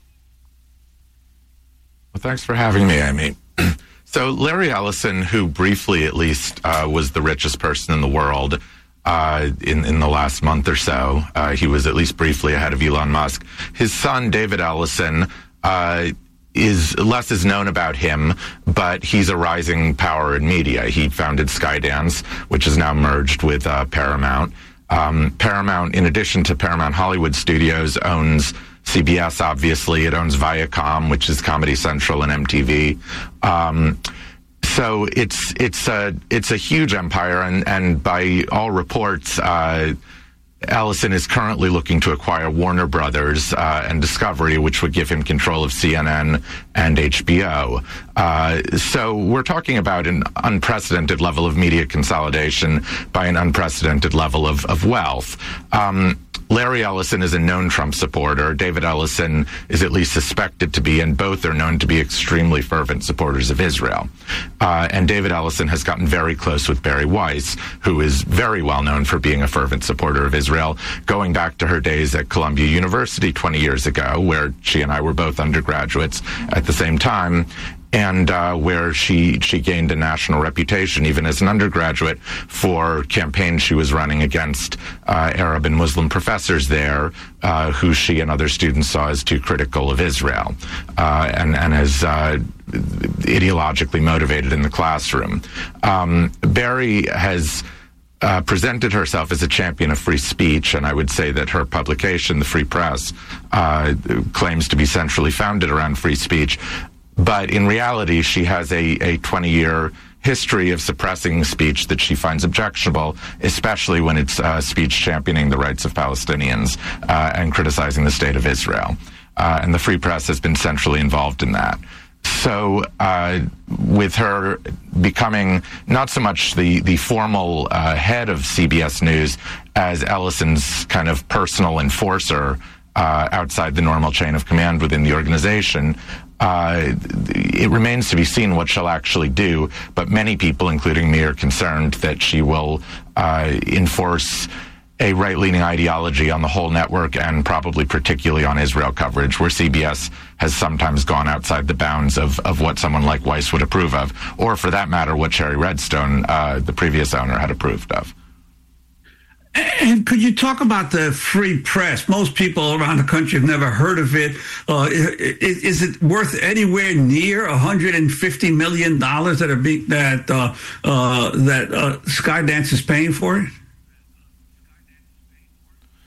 Well, thanks for having me, Amy. So Larry Ellison, who briefly at least uh, was the richest person in the world uh, in, in the last month or so, uh, he was at least briefly ahead of Elon Musk. His son, David Ellison, uh, is less is known about him, but he's a rising power in media. He founded Skydance, which is now merged with uh, Paramount. Um, Paramount, in addition to Paramount Hollywood Studios, owns C B S, obviously. It owns Viacom, which is Comedy Central and M T V. Um, so it's it's a it's a huge empire, and and by all reports, uh, Ellison is currently looking to acquire Warner Brothers uh, and Discovery, which would give him control of C N N and H B O. Uh, so we're talking about an unprecedented level of media consolidation by an unprecedented level of of wealth. Um, Larry Ellison is a known Trump supporter. David Ellison is at least suspected to be, and both are known to be extremely fervent supporters of Israel. Uh, and David Ellison has gotten very close with Bari Weiss, who is very well known for being a fervent supporter of Israel, going back to her days at Columbia University twenty years ago, where she and I were both undergraduates at the same time, and uh, where she she gained a national reputation, even as an undergraduate, for campaigns she was running against uh, Arab and Muslim professors there, uh, who she and other students saw as too critical of Israel, uh, and, and as uh, ideologically motivated in the classroom. Um, Bari has Uh, presented herself as a champion of free speech, and I would say that her publication, The Free Press, uh, claims to be centrally founded around free speech. But in reality, she has a, a twenty-year history of suppressing speech that she finds objectionable, especially when it's uh, speech championing the rights of Palestinians uh, and criticizing the state of Israel. Uh, and the Free Press has been centrally involved in that. So uh, with her becoming not so much the, the formal uh, head of C B S News as Ellison's kind of personal enforcer uh, outside the normal chain of command within the organization, Uh, it remains to be seen what she'll actually do, but many people, including me, are concerned that she will uh, enforce a right-leaning ideology on the whole network, and probably particularly on Israel coverage, where C B S has sometimes gone outside the bounds of, of what someone like Weiss would approve of, or for that matter, what Shari Redstone, uh, the previous owner, had approved of. And could you talk about the Free Press? Most people around the country have never heard of it. Uh, is, is it worth anywhere near one hundred fifty million dollars that are being that uh, uh, that uh, Skydance is paying for it?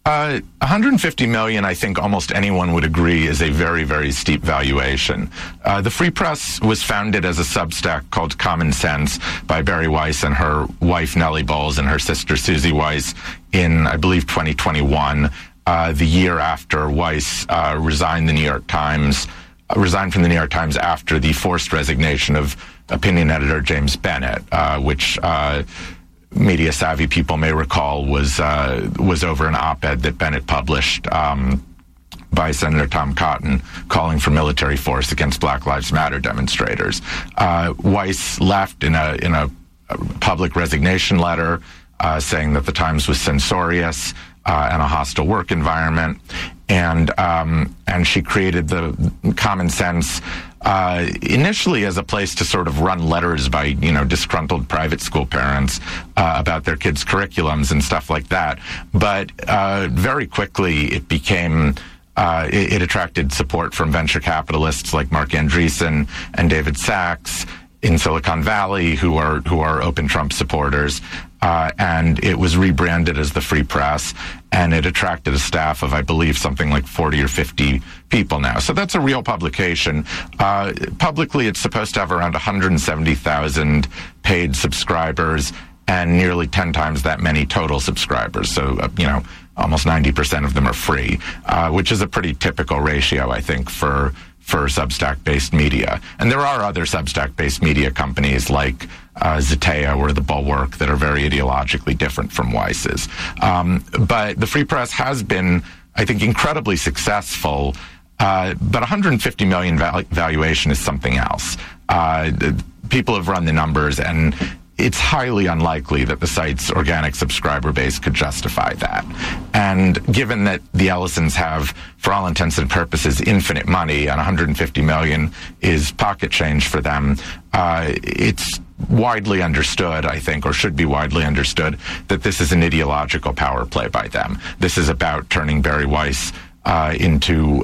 Uh, one hundred fifty million dollars, I think almost anyone would agree, is a very, very steep valuation. Uh, the Free Press was founded as a Substack called Common Sense by Bari Weiss and her wife Nellie Bowles and her sister Susie Weiss in, I believe, twenty twenty-one, uh, the year after Weiss uh, resigned the New York Times, uh, resigned from the New York Times after the forced resignation of opinion editor James Bennett, uh, which uh, media savvy people may recall was uh, was over an op-ed that Bennett published um, by Senator Tom Cotton calling for military force against Black Lives Matter demonstrators. Uh, Weiss left in a in a public resignation letter uh, saying that the Times was censorious uh, and a hostile work environment, and um, and she created the Common Sense Uh, initially as a place to sort of run letters by, you know, disgruntled private school parents uh, about their kids' curriculums and stuff like that. But uh, very quickly it became, uh, it, it attracted support from venture capitalists like Mark Andreessen and David Sachs in Silicon Valley, who are who are open Trump supporters. Uh, and it was rebranded as the Free Press, and it attracted a staff of, I believe, something like forty or fifty people now. So that's a real publication. Uh, publicly, it's supposed to have around one hundred seventy thousand paid subscribers and nearly ten times that many total subscribers. So, uh, you know, almost ninety percent of them are free, uh, which is a pretty typical ratio, I think, for for Substack-based media. And there are other Substack-based media companies like uh, Zeteo or The Bulwark that are very ideologically different from Weiss's. Um, but the Free Press has been, I think, incredibly successful. Uh, but one hundred fifty million dollars val- valuation is something else. Uh, people have run the numbers, and it's highly unlikely that the site's organic subscriber base could justify that. And given that the Ellisons have, for all intents and purposes, infinite money, and one hundred fifty million dollars is pocket change for them, uh, it's widely understood, I think, or should be widely understood, that this is an ideological power play by them. This is about turning Bari Weiss Uh, into,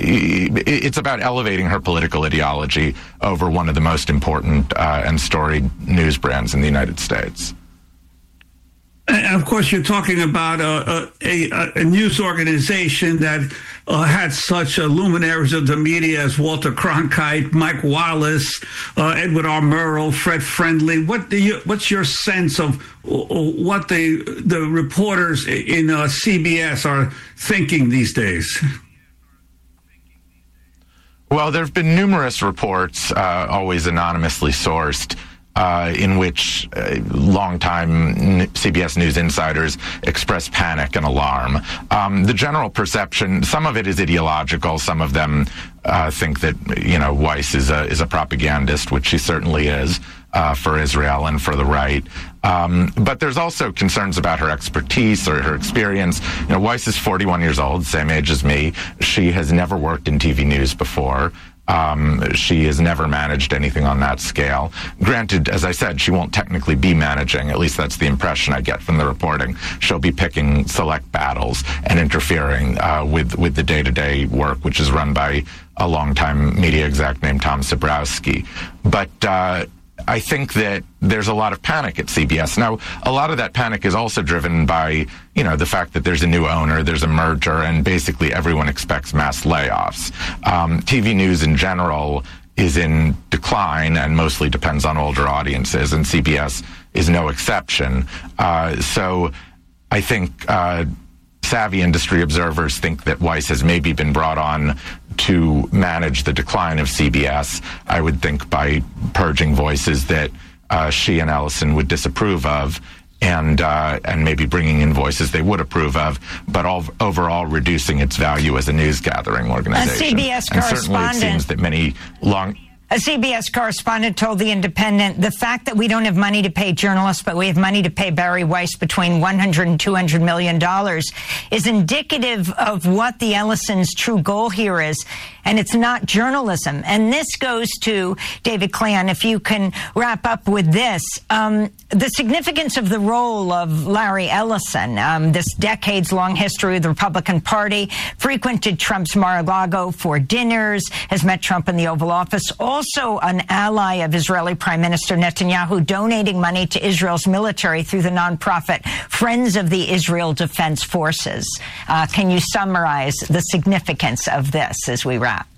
it's about elevating her political ideology over one of the most important uh, and storied news brands in the United States. And of course, you're talking about a, a, a news organization that uh, had such uh, luminaries of the media as Walter Cronkite, Mike Wallace, uh, Edward R. Murrow, Fred Friendly. What do you? What's your sense of what the the reporters in uh, C B S are thinking these days? Well, there have been numerous reports, uh, always anonymously sourced, Uh, in which uh, longtime C B S News insiders express panic and alarm. Um, the general perception, some of it is ideological. Some of them uh, think that, you know, Weiss is a is a propagandist, which she certainly is uh, for Israel and for the right. Um, but there's also concerns about her expertise or her experience. You know, Weiss is forty-one years old, same age as me. She has never worked in T V news before. Um, she has never managed anything on that scale. Granted, as I said, she won't technically be managing. At least that's the impression I get from the reporting. She'll be picking select battles and interfering uh, with with the day-to-day work, which is run by a longtime media exec named Tom Sabrowski. But uh, I think that there's a lot of panic at C B S. Now, a lot of that panic is also driven by, you know, the fact that there's a new owner, there's a merger, and basically everyone expects mass layoffs. Um, T V news in general is in decline and mostly depends on older audiences, and C B S is no exception. Uh, so I think uh, savvy industry observers think that Weiss has maybe been brought on to manage the decline of C B S, I would think, by purging voices that uh, she and Ellison would disapprove of, and uh, and maybe bringing in voices they would approve of, but all, overall reducing its value as a news gathering organization. A C B S and correspondent. Certainly it seems that many long... A C B S correspondent told The Independent, the fact that we don't have money to pay journalists, but we have money to pay Bari Weiss between one hundred and two hundred million dollars is indicative of what the Ellisons' true goal here is. And it's not journalism. And this goes to David Cleon, if you can wrap up with this. Um, the significance of the role of Larry Ellison, um, this decades-long history of the Republican Party, frequented Trump's Mar-a-Lago for dinners, has met Trump in the Oval Office, all also an ally of Israeli Prime Minister Netanyahu, donating money to Israel's military through the nonprofit Friends of the Israel Defense Forces. Uh, can you summarize the significance of this as we wrap?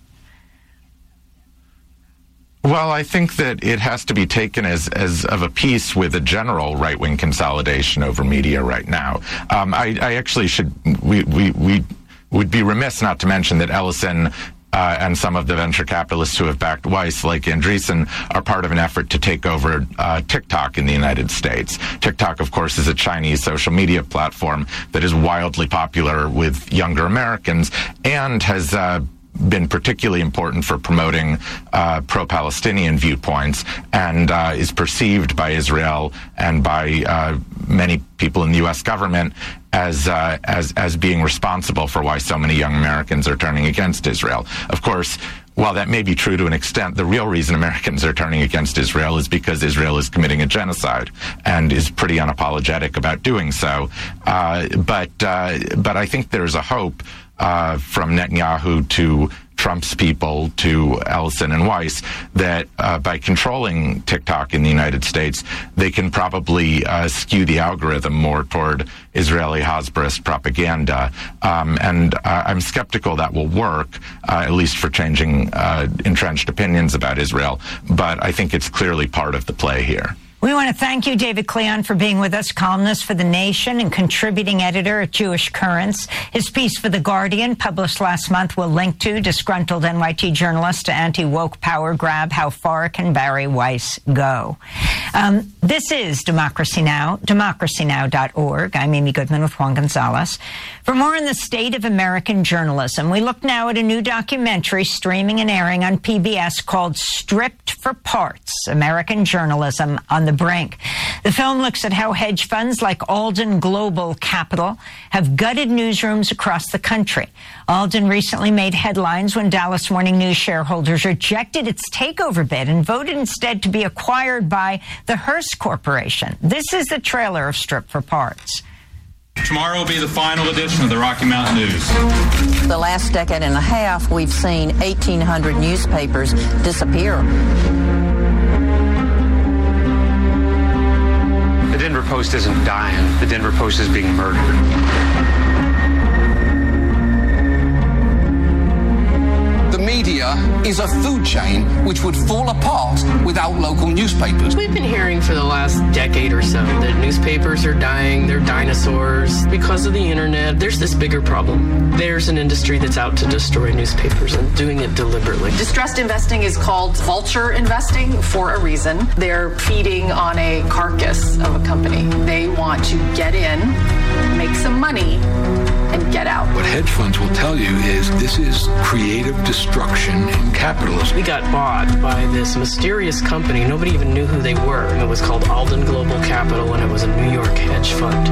Well, I think that it has to be taken as, as of a piece with a general right-wing consolidation over media right now. Um, I, I actually should, we, we, we would be remiss not to mention that Ellison uh, and some of the venture capitalists who have backed Weiss, like Andreessen, are part of an effort to take over uh, TikTok in the United States. TikTok, of course, is a Chinese social media platform that is wildly popular with younger Americans and has uh, been particularly important for promoting uh, pro-Palestinian viewpoints, and uh, is perceived by Israel and by uh, many people in the U S government as uh, as as being responsible for why so many young Americans are turning against Israel. Of course, while that may be true to an extent, the real reason Americans are turning against Israel is because Israel is committing a genocide and is pretty unapologetic about doing so. Uh, but uh, but I think there's a hope Uh, from Netanyahu to Trump's people to Ellison and Weiss that uh, by controlling TikTok in the United States, they can probably uh, skew the algorithm more toward Israeli Hasbroist propaganda. Um, and uh, I'm skeptical that will work, uh, at least for changing uh, entrenched opinions about Israel. But I think it's clearly part of the play here. We want to thank you, David Klion, for being with us, columnist for The Nation and contributing editor at Jewish Currents. His piece for The Guardian, published last month, will link to disgruntled N Y T journalist to anti-woke power grab. How far can Bari Weiss go? Um, this is Democracy Now!, democracy now dot org. I'm Amy Goodman with Juan Gonzalez. For more on the state of American journalism, we look now at a new documentary streaming and airing on P B S called Stripped for Parts, American Journalism on the Brink. The film looks at how hedge funds like Alden Global Capital have gutted newsrooms across the country. Alden recently made headlines when Dallas Morning News shareholders rejected its takeover bid and voted instead to be acquired by the Hearst Corporation. This is the trailer of Stripped for Parts. Tomorrow will be the final edition of the Rocky Mountain News. The last decade and a half, we've seen eighteen hundred newspapers disappear. The Denver Post isn't dying. The Denver Post is being murdered. The media is a food chain which would fall apart without local newspapers. We've been hearing for the last decade or so that newspapers are dying, they're dinosaurs. Because of the internet, there's this bigger problem. There's an industry that's out to destroy newspapers and doing it deliberately. Distressed investing is called vulture investing for a reason. They're feeding on a carcass of a company. They want to get in, make some money, and get out. What hedge funds will tell you is this is creative destruction in capitalism. We got bought by this mysterious company. Nobody even knew who they were. It was called Alden Global Capital, and it was a New York hedge fund.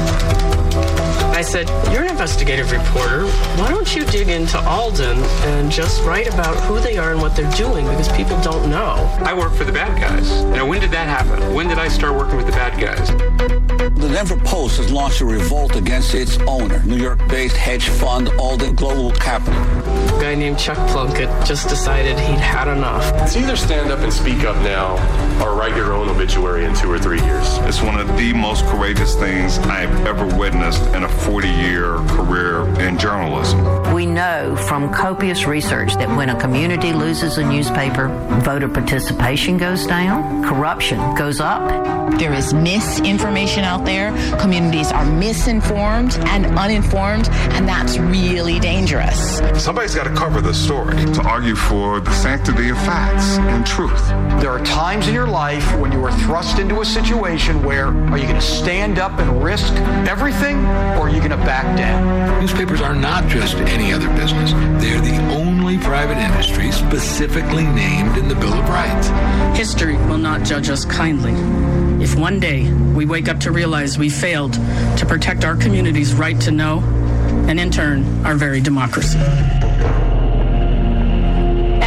I said, you're an investigative reporter. Why don't you dig into Alden and just write about who they are and what they're doing, because people don't know. I work for the bad guys. Now, when did that happen? When did I start working with the bad guys? The Denver Post has launched a revolt against its owner, New York-based hedge fund Alden Global Capital. A guy named Chuck Plunkett just decided he'd had enough. It's either stand up and speak up now or write your own obituary in two or three years. It's one of the most courageous things I've ever witnessed in a forty-year career in journalism. We know from copious research that when a community loses a newspaper, voter participation goes down, corruption goes up. There is misinformation out there. Communities are misinformed and uninformed, and that's really dangerous. Somebody's got to cover the story to argue for the sanctity of facts and truth. There are times in your life when you are thrust into a situation where are you going to stand up and risk everything, or are you going to back down? Newspapers are not just any other business. They're the only private industry specifically named in the Bill of Rights. History will not judge us kindly if one day we wake up to realize we failed to protect our community's right to know, and in turn, our very democracy. And that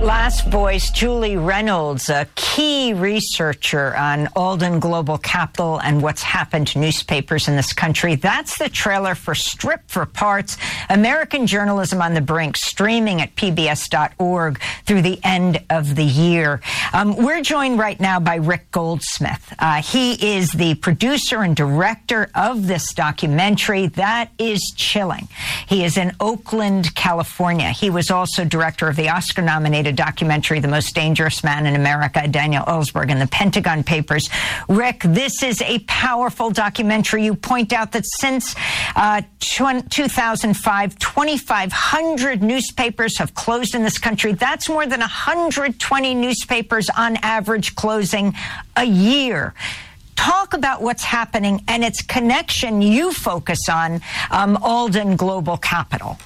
last voice, Julie Reynolds, a key researcher on Alden Global Capital and what's happened to newspapers in this country. That's the trailer for Stripped for Parts, American Journalism on the Brink, streaming at P B S dot org through the end of the year. Um, we're joined right now by Rick Goldsmith. Uh, he is the producer and director of this documentary that is chilling. He is in Oakland, California. He was also director of the Oscar-nominated documentary, The Most Dangerous Man in America, Daniel Ellsberg and the Pentagon Papers. Rick, this is a powerful documentary. You point out that since uh, two thousand five, twenty-five hundred newspapers have closed in this country. That's more than one hundred twenty newspapers on average closing a year. Talk about what's happening and its connection. You focus on um, Alden Global Capital.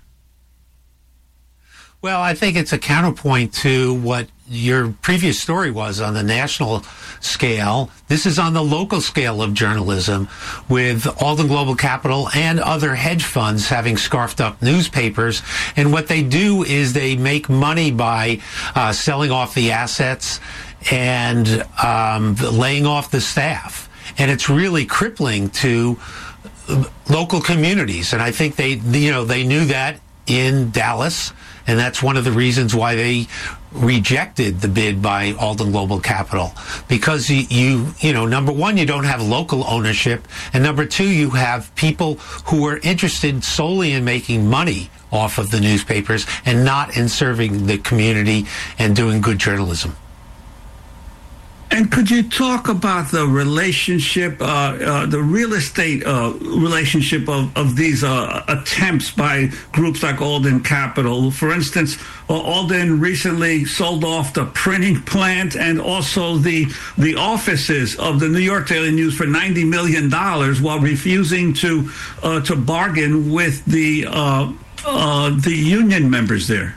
Well, I think it's a counterpoint to what your previous story was on the national scale. This is on the local scale of journalism, with Alden Global Capital and other hedge funds having scarfed up newspapers. And what they do is they make money by uh, selling off the assets and um, laying off the staff. And it's really crippling to local communities. And I think they, you know, they knew that in Dallas. And that's one of the reasons why they rejected the bid by Alden Global Capital, because you, you, you know, number one, you don't have local ownership, and number two, you have people who are interested solely in making money off of the newspapers and not in serving the community and doing good journalism. And could you talk about the relationship, uh, uh, the real estate uh, relationship of, of these uh, attempts by groups like Alden Capital? For instance, uh, Alden recently sold off the printing plant and also the the offices of the New York Daily News for ninety million dollars, while refusing to uh, to bargain with the uh, uh, the union members there.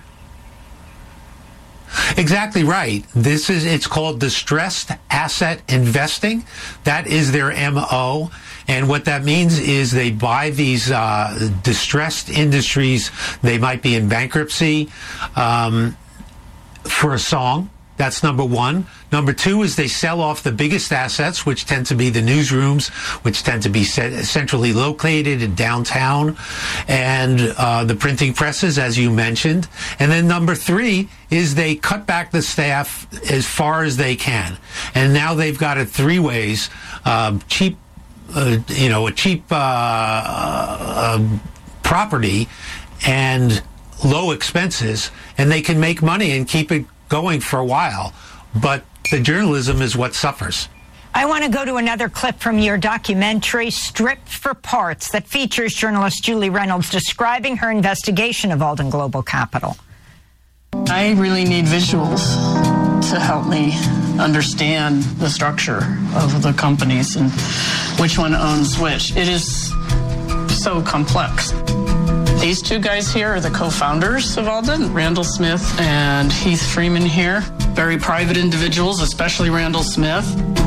Exactly right. This is, it's called distressed asset investing. That is their M O. And what that means is they buy these uh, distressed industries. They might be in bankruptcy um, for a song. That's number one. Number two is they sell off the biggest assets, which tend to be the newsrooms, which tend to be centrally located in downtown, and uh, the printing presses, as you mentioned. And then number three is they cut back the staff as far as they can. And now they've got it three ways: uh, cheap, uh, you know, a cheap uh, uh, property and low expenses, and they can make money and keep it going for a while, but the journalism is what suffers. I want to go to another clip from your documentary, Stripped for Parts, that features journalist Julie Reynolds describing her investigation of Alden Global Capital. I really need visuals to help me understand the structure of the companies and which one owns which. It is so complex. These two guys here are the co-founders of Alden, Randall Smith and Heath Freeman here. Very private individuals, especially Randall Smith.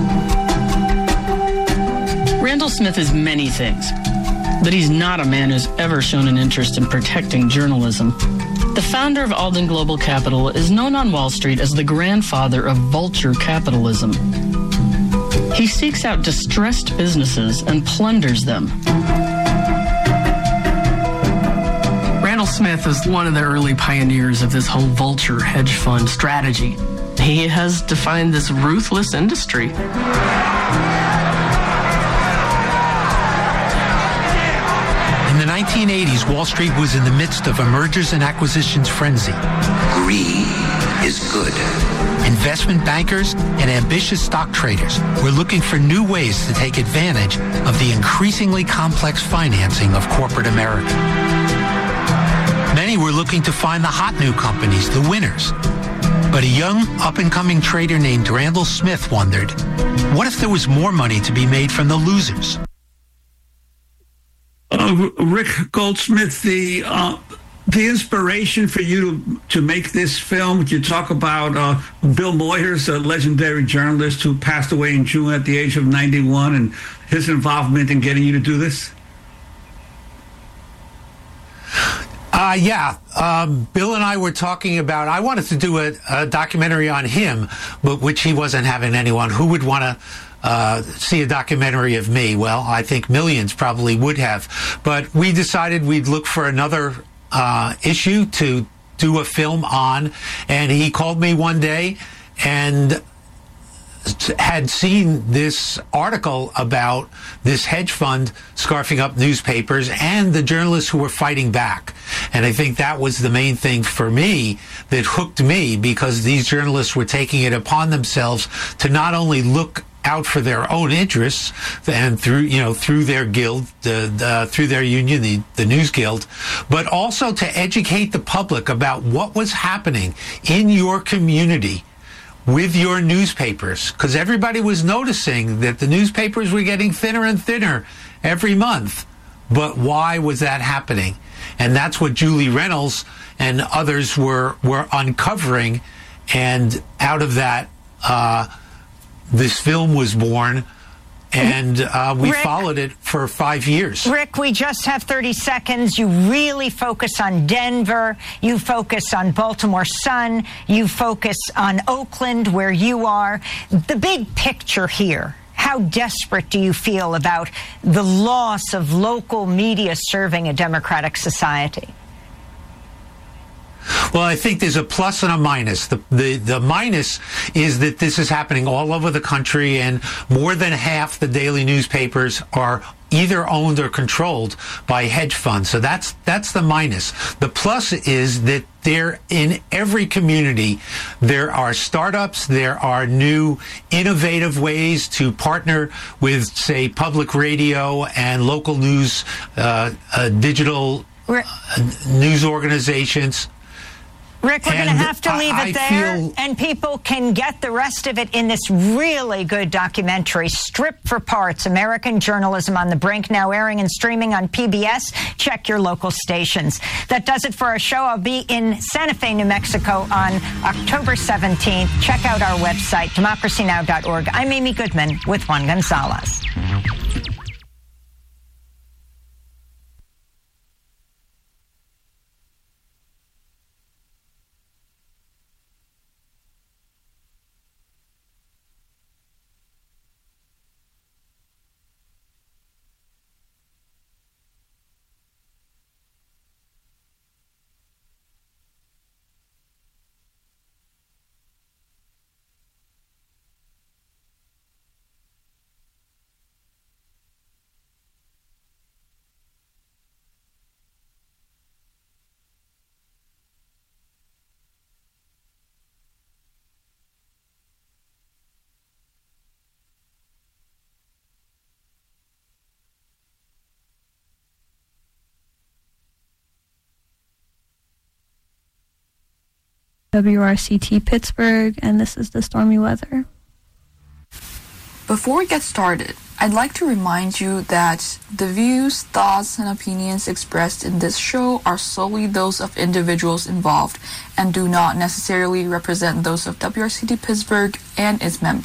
Randall Smith is many things, but he's not a man who's ever shown an interest in protecting journalism. The founder of Alden Global Capital is known on Wall Street as the grandfather of vulture capitalism. He seeks out distressed businesses and plunders them. Randall Smith is one of the early pioneers of this whole vulture hedge fund strategy. He has defined this ruthless industry. In the nineteen eighties, Wall Street was in the midst of a mergers and acquisitions frenzy. Greed is good. Investment bankers and ambitious stock traders were looking for new ways to take advantage of the increasingly complex financing of corporate America. Many were looking to find the hot new companies, the winners. But a young, up-and-coming trader named Randall Smith wondered, what if there was more money to be made from the losers? Uh, Rick Goldsmith, the uh, the inspiration for you to, to make this film, you talk about uh, Bill Moyers, a legendary journalist who passed away in June at the age of ninety-one, and his involvement in getting you to do this? Uh, yeah. Um, Bill and I were talking about, I wanted to do a, a documentary on him, but which he wasn't having anyone. Who would want to uh, see a documentary of me? Well, I think millions probably would have. But we decided we'd look for another uh, issue to do a film on. And he called me one day and had seen this article about this hedge fund scarfing up newspapers and the journalists who were fighting back. And I think that was the main thing for me that hooked me, because these journalists were taking it upon themselves to not only look out for their own interests and through, you know, through their guild, the, the, through their union, the, the News Guild, but also to educate the public about what was happening in your community with your newspapers, because everybody was noticing that the newspapers were getting thinner and thinner every month. But why was that happening? And that's what Julie Reynolds and others were were uncovering. And out of that, uh, this film was born. And uh, we Rick, followed it for five years. Rick, we just have thirty seconds. You really focus on Denver. You focus on Baltimore Sun. You focus on Oakland, where you are. The big picture here, how desperate do you feel about the loss of local media serving a democratic society? Well, I think there's a plus and a minus. The, the the minus is that this is happening all over the country, and more than half the daily newspapers are either owned or controlled by hedge funds. So that's that's the minus. The plus is that there, in every community, there are startups, there are new innovative ways to partner with, say, public radio and local news, uh, uh, digital uh, news organizations. Rick, we're going to have to leave I, it I there, feel... and people can get the rest of it in this really good documentary, Stripped for Parts, American Journalism on the Brink, now airing and streaming on P B S. Check your local stations. That does it for our show. I'll be in Santa Fe, New Mexico on October seventeenth. Check out our website, democracy now dot org. I'm Amy Goodman with Juan Gonzalez. W R C T Pittsburgh, and this is the stormy weather. Before we get started, I'd like to remind you that the views, thoughts, and opinions expressed in this show are solely those of individuals involved and do not necessarily represent those of W R C T Pittsburgh and its members.